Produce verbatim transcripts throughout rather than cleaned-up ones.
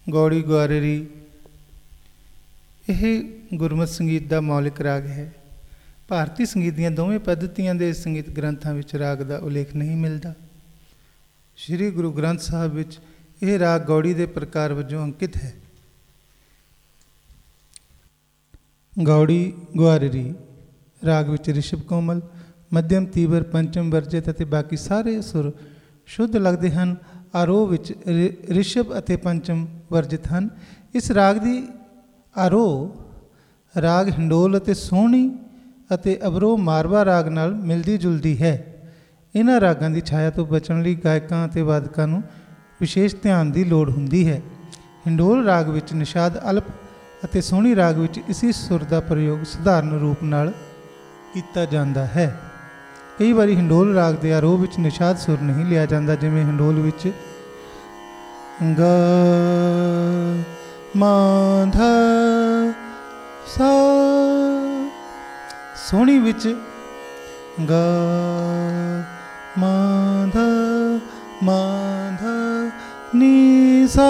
ਗੌੜੀ ਗੁਆਰਰੀ ਇਹ ਗੁਰਮਤਿ ਸੰਗੀਤ ਦਾ ਮੌਲਿਕ ਰਾਗ ਹੈ। ਭਾਰਤੀ ਸੰਗੀਤ ਦੀਆਂ ਦੋਵੇਂ ਪੱਧਤੀਆਂ ਦੇ ਸੰਗੀਤ ਗ੍ਰੰਥਾਂ ਵਿੱਚ ਰਾਗ ਦਾ ਉਲੇਖ ਨਹੀਂ ਮਿਲਦਾ। ਸ਼੍ਰੀ ਗੁਰੂ ਗ੍ਰੰਥ ਸਾਹਿਬ ਵਿੱਚ ਇਹ ਰਾਗ ਗੌੜੀ ਦੇ ਪ੍ਰਕਾਰ ਵਜੋਂ ਅੰਕਿਤ ਹੈ। ਗੌੜੀ ਗੁਆਰਰੀ ਰਾਗ ਵਿੱਚ ਰਿਸ਼ਭ ਕੋਮਲ, ਮੱਧਮ ਤੀਬਰ, ਪੰਚਮ ਵਰਜਿਤ ਅਤੇ ਬਾਕੀ ਸਾਰੇ ਸੁਰ ਸ਼ੁੱਧ ਲੱਗਦੇ ਹਨ। ਆਰੋਹ ਵਿੱਚ ਰਿਸ਼ਭ ਅਤੇ ਪੰਚਮ ਵਰਜਿਤ ਹਨ। ਇਸ ਰਾਗ ਦੀ ਆਰੋਹ ਰਾਗ ਹਿੰਡੋਲ ਅਤੇ ਸੋਹਣੀ ਅਤੇ ਅਵਰੋਹ ਮਾਰਵਾ ਰਾਗ ਨਾਲ ਮਿਲਦੀ ਜੁਲਦੀ ਹੈ। ਇਹਨਾਂ ਰਾਗਾਂ ਦੀ ਛਾਇਆ ਤੋਂ ਬਚਣ ਲਈ ਗਾਇਕਾਂ ਅਤੇ ਵਾਦਕਾਂ ਨੂੰ ਵਿਸ਼ੇਸ਼ ਧਿਆਨ ਦੀ ਲੋੜ ਹੁੰਦੀ ਹੈ। ਹਿੰਡੋਲ ਰਾਗ ਵਿੱਚ ਨਿਸ਼ਾਦ ਅਲਪ ਅਤੇ ਸੋਹਣੀ ਰਾਗ ਵਿੱਚ ਇਸੇ ਸੁਰ ਦਾ ਪ੍ਰਯੋਗ ਸਧਾਰਨ ਰੂਪ ਨਾਲ ਕੀਤਾ ਜਾਂਦਾ ਹੈ। ਕਈ ਵਾਰੀ ਹਿੰਡੋਲ ਰਾਗ ਦੇ ਆਰੋਹ ਵਿੱਚ ਨਿਸ਼ਾਦ ਸੁਰ ਨਹੀਂ ਲਿਆ ਜਾਂਦਾ, ਜਿਵੇਂ ਹਿੰਡੋਲ ਵਿੱਚ ਗ ਮਾ ਧਾ ਸਾ, ਸੋਹਣੀ ਵਿੱਚ ਗ ਮਾ ਧਾ ਮਾ ਧਾ ਨੀ ਸਾ।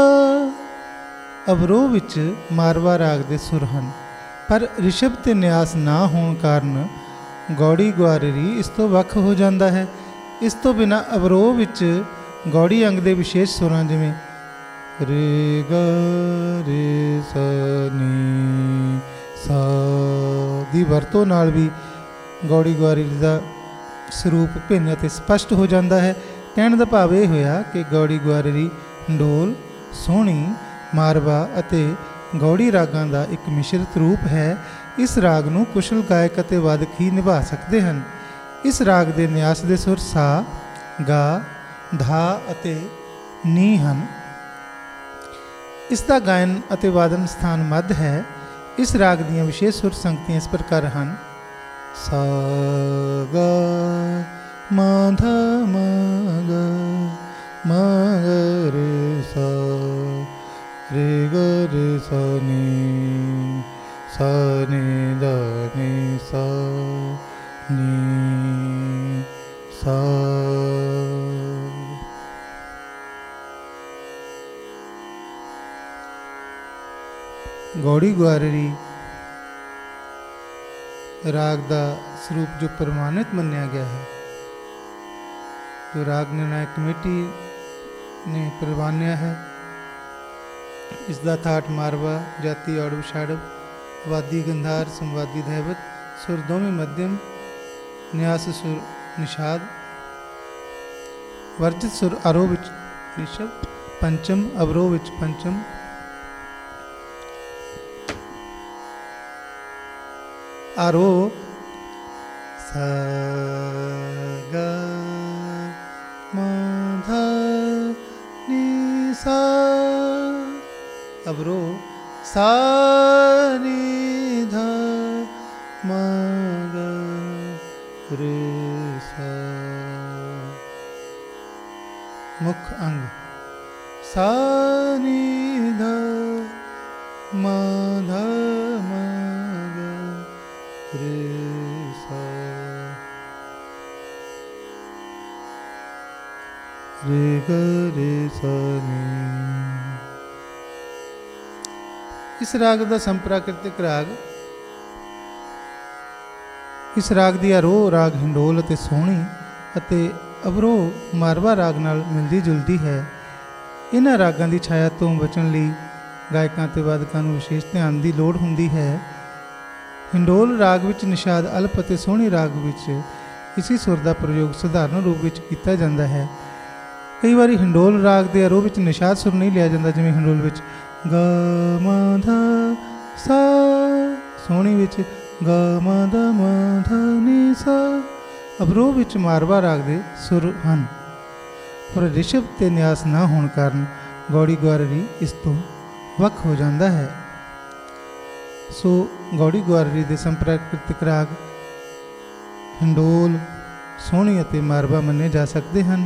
ਅਵਰੋਹ ਵਿੱਚ ਮਾਰਵਾ ਰਾਗ ਦੇ ਸੁਰ ਹਨ, ਪਰ ਰਿਸ਼ਭ ਤੇ ਨਿਆਸ ਨਾ ਹੋਣ ਕਾਰਨ ਗੌੜੀ ਗੁਆਰਰੀ ਇਸ ਤੋਂ ਵੱਖ ਹੋ ਜਾਂਦਾ ਹੈ। ਇਸ ਤੋਂ ਬਿਨਾਂ ਅਵਰੋਹ ਵਿੱਚ ਗੌੜੀ ਅੰਗ ਦੇ ਵਿਸ਼ੇਸ਼ ਸੁਰਾਂ ਜਿਵੇਂ ਰੇ ਗ ਰੇ ਸ ਨੀ ਸਾ ਦੀ ਵਰਤੋਂ ਨਾਲ ਵੀ ਗੌੜੀ ਗੁਆਰਰੀ ਦਾ ਸਰੂਪ ਭਿੰਨ ਅਤੇ ਸਪਸ਼ਟ ਹੋ ਜਾਂਦਾ ਹੈ। ਕਹਿਣ ਦਾ ਭਾਵ ਇਹ ਹੋਇਆ ਕਿ ਗੌੜੀ ਗੁਆਰਰੀ ਹਿੰਡੋਲ, ਸੋਹਣੀ, ਮਾਰਵਾ ਅਤੇ ਗੌੜੀ ਰਾਗਾਂ ਦਾ ਇੱਕ ਮਿਸ਼ਰਿਤ ਰੂਪ ਹੈ। ਇਸ ਰਾਗ ਨੂੰ ਕੁਸ਼ਲ ਗਾਇਕ ਅਤੇ ਵਾਦਕ ਹੀ ਨਿਭਾ ਸਕਦੇ ਹਨ। ਇਸ ਰਾਗ ਦੇ ਨਿਆਸ ਦੇ ਸੁਰ ਸਾ, ਗਾ, ਧਾ ਅਤੇ ਨੀ ਹਨ। ਇਸ ਦਾ ਗਾਇਨ ਅਤੇ ਵਾਦਨ ਸਥਾਨ ਮੱਧ ਹੈ। ਇਸ ਰਾਗ ਦੀਆਂ ਵਿਸ਼ੇਸ਼ ਸੁਰ ਸੰਗਤੀਆਂ ਇਸ ਪ੍ਰਕਾਰ ਹਨ: ਸਾ ਗਾ ਮਾ ਧਾ ਮਾ ਗਾ ਮਾ ਗ ਰੇ ਸਾ ਰੇ ਗ ਰੇ ਸਾ ਨੀ ਸਾ ਨੀ ਦਾ ਨੀ ਸਾ ਨੀ ਸਾ। ਗੌੜੀ ਗੁਆਰਰੀ ਰਾਗ ਦਾ ਸਰੂਪ ਜੋ ਪ੍ਰਮਾਣਿਤ ਮੰਨਿਆ ਗਿਆ ਹੈ, ਜੋ ਰਾਗ ਨਿਰਣਾਇਕ ਕਮੇਟੀ ਨੇ ਪ੍ਰਵਾਨਿਆ ਹੈ। ਇਸ ਦਾ ਥਾਟ ਮਾਰਵਾ, ਜਾਤੀ ਔੜਵ ਛਾੜਵ, ਵਾਦੀ ਗੰਧਾਰ, ਸੰਵਾਦੀ ਧੈਵਤ, ਸੁਰ ਦੋਵੇਂ ਮੱਧਮ, ਨਿਆਸ ਸੁਰ ਨਿਸ਼ਾਦ, ਵਰਜਿਤ ਸੁਰ ਆਰੋਹ ਵਿੱਚ ਰਿਸ਼ਭ, ਪੰਚਮ ਅਵਰੋਹ ਵਿੱਚ ਪੰਚਮ, ਆਰੋਹ ਸਾ ਗਾ ਮਾ ਧਾ ਨੀ ਸਾ, ਅਵਰੋਹ ਸਾ ਨੀ ਧਾ ਮਾ ਗ ਰੇ ਸਾ। ਮੁੱਖ ਅੰਗ ਸਾ ਨੀ ਧਾ ਮਾ ਧਾ ਮਾ ਗ ਰੇ ਸਾ ਰੇ ਗ ਰੇ ਸਾ ਨੀ। ਇਸ ਰਾਗ ਦਾ ਸੰਪ੍ਰਾਕ੍ਰਿਤਿਕ ਰਾਗ ਇਸ ਰਾਗ ਦੀ ਆਰੋਹ ਰਾਗ ਹਿੰਡੋਲ ਅਤੇ ਸੋਹਣੀ ਅਤੇ ਅਵਰੋਹ ਮਾਰਵਾ ਰਾਗ ਨਾਲ ਮਿਲਦੀ ਜੁਲਦੀ ਹੈ। ਇਹਨਾਂ ਰਾਗਾਂ ਦੀ ਛਾਇਆ ਤੋਂ ਬਚਣ ਲਈ ਗਾਇਕਾਂ ਅਤੇ ਵਾਦਕਾਂ ਨੂੰ ਵਿਸ਼ੇਸ਼ ਧਿਆਨ ਦੀ ਲੋੜ ਹੁੰਦੀ ਹੈ। ਹਿੰਡੋਲ ਰਾਗ ਵਿੱਚ ਨਿਸ਼ਾਦ ਅਲਪ ਅਤੇ ਸੋਹਣੀ ਰਾਗ ਵਿੱਚ ਇਸੇ ਸੁਰ ਦਾ ਪ੍ਰਯੋਗ ਸਧਾਰਨ ਰੂਪ ਵਿੱਚ ਕੀਤਾ ਜਾਂਦਾ ਹੈ। ਕਈ ਵਾਰੀ ਹਿੰਡੋਲ ਰਾਗ ਦੇ ਆਰੋਹ ਵਿੱਚ ਨਿਸ਼ਾਦ ਸੁਰ ਨਹੀਂ ਲਿਆ ਜਾਂਦਾ, ਜਿਵੇਂ ਹਿੰਡੋਲ ਵਿੱਚ ਗ ਮਾ ਧਾ ਸਾ, ਸੋਹਣੀ ਵਿੱਚ ਗ ਮਾ ਧਾ ਮਾ ਧਾ ਨੀ ਸਾ। ਅਵਰੋਹ ਵਿੱਚ ਮਾਰਵਾ ਰਾਗ ਦੇ ਸੁਰ ਹਨ, ਪਰ ਰਿਸ਼ਭ ਤੇ ਨਿਆਸ ਨਾ ਹੋਣ ਕਾਰਨ ਗੌੜੀ ਗੁਆਰਰੀ ਇਸ ਤੋਂ ਵੱਖ ਹੋ ਜਾਂਦਾ ਹੈ। ਸੋ ਗੌੜੀ ਗੁਆਰਰੀ ਦੇ ਸੰਪ੍ਰਾਕ੍ਰਿਤਿਕ ਰਾਗ ਹਿੰਡੋਲ, ਸੋਹਣੀ ਅਤੇ ਮਾਰਵਾ ਮੰਨੇ ਜਾ ਸਕਦੇ ਹਨ।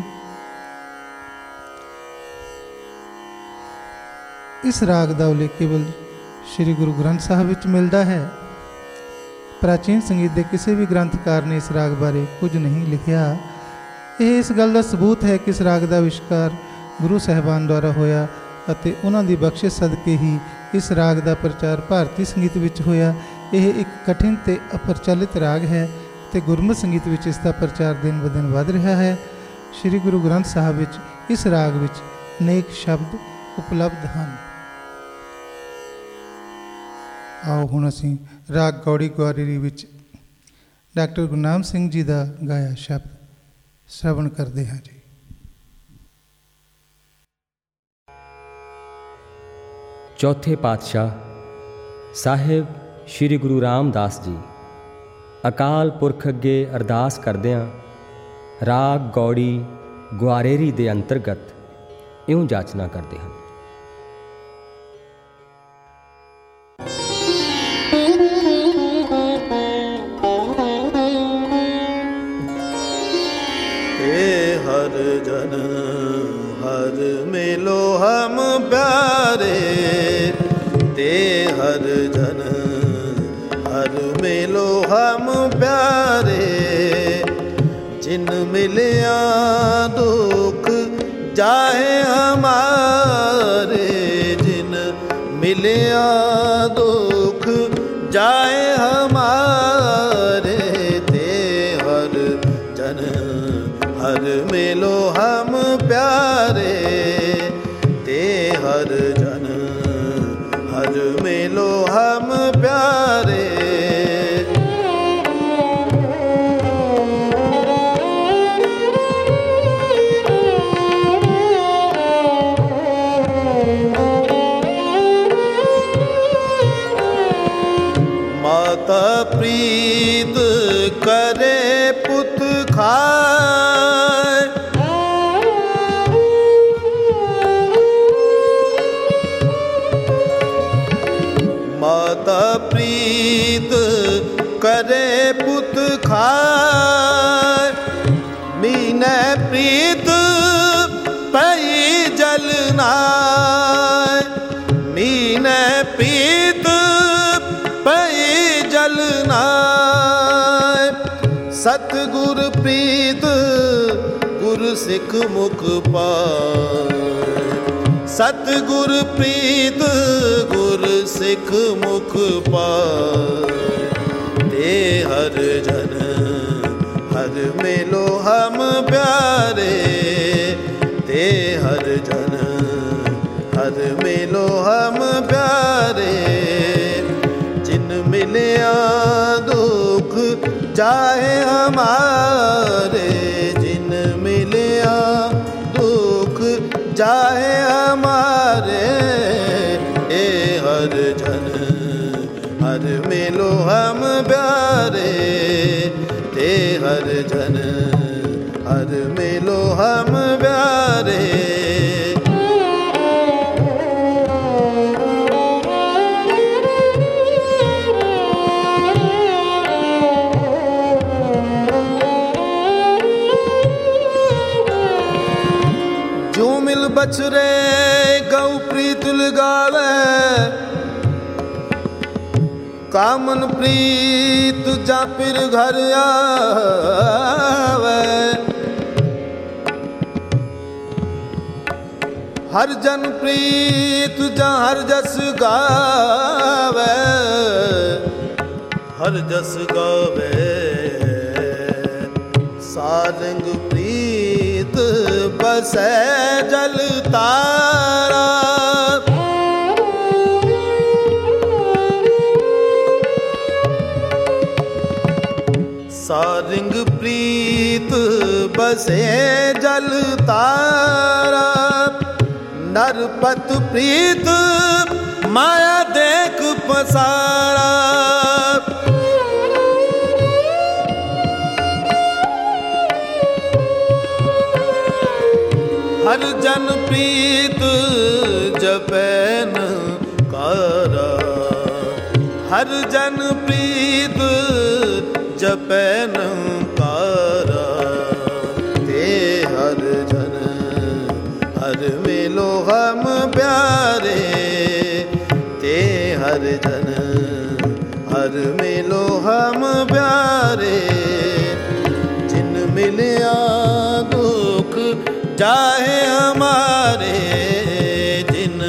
ਇਸ ਰਾਗ ਦਾ ਉਲੇਖ ਕੇਵਲ ਸ਼੍ਰੀ ਗੁਰੂ ਗ੍ਰੰਥ ਸਾਹਿਬ ਵਿੱਚ ਮਿਲਦਾ ਹੈ। ਪ੍ਰਾਚੀਨ ਸੰਗੀਤ ਦੇ ਕਿਸੇ ਵੀ ਗ੍ਰੰਥਕਾਰ ਨੇ ਇਸ ਰਾਗ ਬਾਰੇ ਕੁਝ ਨਹੀਂ ਲਿਖਿਆ। ਇਹ ਇਸ ਗੱਲ ਦਾ ਸਬੂਤ ਹੈ ਕਿ ਇਸ ਰਾਗ ਦਾ ਅਵਿਸ਼ਕਾਰ ਗੁਰੂ ਸਾਹਿਬਾਨ ਦੁਆਰਾ ਹੋਇਆ ਅਤੇ ਉਹਨਾਂ ਦੀ ਬਖਸ਼ਿਸ਼ ਸਦਕੇ ਹੀ ਇਸ ਰਾਗ ਦਾ ਪ੍ਰਚਾਰ ਭਾਰਤੀ ਸੰਗੀਤ ਵਿੱਚ ਹੋਇਆ। ਇਹ ਇੱਕ ਕਠਿਨ ਅਤੇ ਅਪ੍ਰਚਲਿਤ ਰਾਗ ਹੈ ਅਤੇ ਗੁਰਮਤਿ ਸੰਗੀਤ ਵਿੱਚ ਇਸ ਦਾ ਪ੍ਰਚਾਰ ਦਿਨ ਬ ਦਿਨ ਵੱਧ ਰਿਹਾ ਹੈ। ਸ੍ਰੀ ਗੁਰੂ ਗ੍ਰੰਥ ਸਾਹਿਬ ਵਿੱਚ ਇਸ ਰਾਗ ਵਿੱਚ ਅਨੇਕ ਸ਼ਬਦ ਉਪਲਬਧ ਹਨ। ਆਓ ਹੁਣ ਅਸੀਂ ਰਾਗ ਗੌੜੀ ਗੁਆਰੇਰੀ ਵਿੱਚ ਡਾਕਟਰ ਗੁਰਨਾਮ ਸਿੰਘ ਜੀ ਦਾ ਗਾਇਆ ਸ਼ਬਦ ਸ਼ਰਵਣ ਕਰਦੇ ਹਾਂ ਜੀ। ਚੌਥੇ ਪਾਤਸ਼ਾਹ ਸਾਹਿਬ ਸ਼੍ਰੀ ਗੁਰੂ ਰਾਮਦਾਸ ਜੀ ਅਕਾਲ ਪੁਰਖ ਅੱਗੇ ਅਰਦਾਸ ਕਰਦਿਆਂ ਰਾਗ ਗੌੜੀ ਗੁਆਰੇਰੀ ਦੇ ਅੰਤਰਗਤ ਇਉਂ ਜਾਚਨਾ ਕਰਦੇ ਹਨ। हर जन हर मिलो हम प्यारे, ते हर जन हर मिलो हम प्यारे, जिन मिलिया दुख जाए हमारे, जिन मिलिया दुख जाए हमारे, ते हर जन हर मिलो हम प्यारे, ते हर जन हर मिलो हम प्यारे। माता प्रीत करे पुत खाए, माता प्रीत करे पुत खाए, मीने प्रीत पई जलनाय, मीने प्रीत पई जलनाय, सतगुर प्रीत गुर सिख मुख पाए, सतगुर प्रीत गुर सिख मुख पाए, ते हर जन हर मिलो हम प्यारे, ते हर जन हर मिलो हम प्यारे, जिन मिलिया दुख जाए हमारे, जिन मिलिया दुख जाए हमारे, ए हर जन हर मिलो हम प्यारे, ते हर जन हर मिलो हम प्यारे। बछरे गौ प्रीत लगावे, कामन प्रीत जा फिर घर आवे, हर जन प्रीत जा हर जस गावे, हर जस गावे, सारंग प्रीत बसै जल तारा, सारंग प्रीत बसे जल तारा, नरपत प्रीत माया देख पसारा, हर जन प्रीत जपैन कारा, हर जन प्रीत जपैन कारा, ते हर जन हर मिलो हम प्यारे, ते हर जन हर मिलो हम प्यारे, जिन मिलिया दुख चाहे हमारे, जिन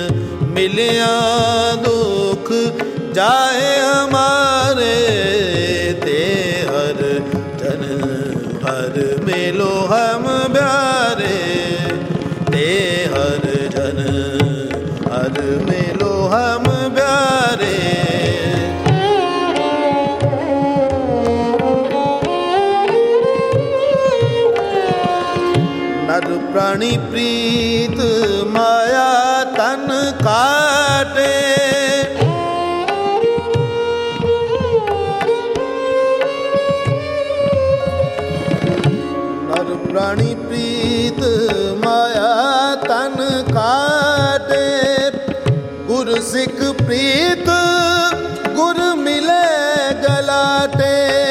मिलिया दुख जाए हमारे, ते हर जन हर मिलो हम प्यारे, ते हर जन हर मिलो हम प्यारे। नर प्राणी प्रीत माया तन काटे, नर प्राणी प्रीत माया तन काटे, गुर सिख प्रीत गुर मिले गलाटे।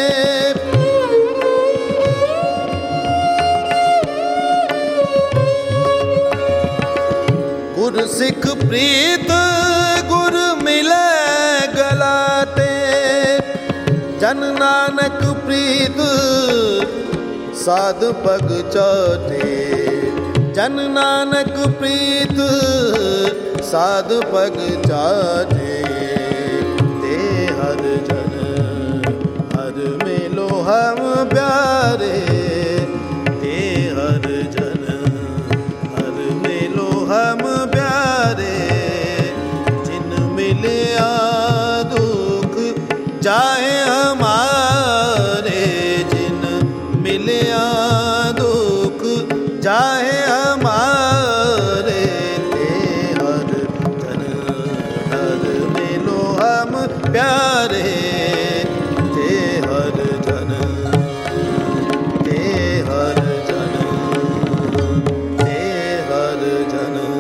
गुर सिख प्रीत गुर मिले गलाटे, जन नानक प्रीत साध पग चाटे, जन नानक प्रीत साध पग चाटे, ते हर जन हर मिलो हम प्यारे, ते हर जन हर मिलो हम प्यारे। जिन मिलिया दुख जाए हमारे, जिन मिलिया दुख जाए हमारे, ते हर जन हर मिलो हम प्यारे, ते हर जन ते हर जन ते हर जन